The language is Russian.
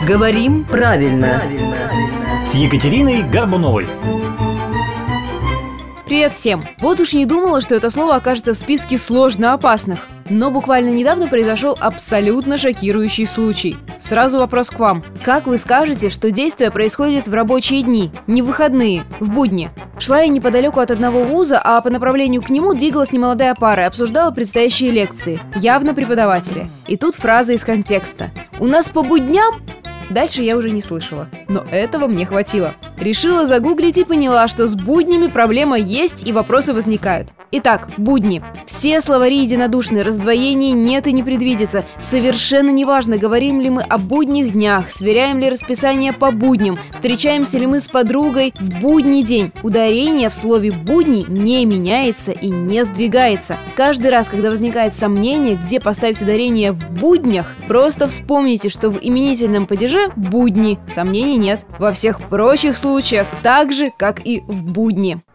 Говорим правильно. С Екатериной Горбуновой. Привет всем! Вот уж не думала, что это слово окажется в списке сложно опасных. Но буквально недавно произошел абсолютно шокирующий случай. Сразу вопрос к вам. Как вы скажете, что действие происходит в рабочие дни, не в выходные, в будни? Шла я неподалеку от одного вуза, а по направлению к нему двигалась немолодая пара и обсуждала предстоящие лекции. Явно преподаватели. И тут фраза из контекста. «У нас по будням...» Дальше я уже не слышала, но этого мне хватило. Решила загуглить и поняла, что с буднями проблема есть и вопросы возникают. Итак, будни. Все словари единодушны, раздвоений нет и не предвидится. Совершенно неважно, говорим ли мы о будних днях, сверяем ли расписание по будням, встречаемся ли мы с подругой в будний день. Ударение в слове «будни» не меняется и не сдвигается. Каждый раз, когда возникает сомнение, где поставить ударение в буднях, просто вспомните, что в именительном падеже будни, сомнений нет. Во всех прочих случаях так же, как и в будни.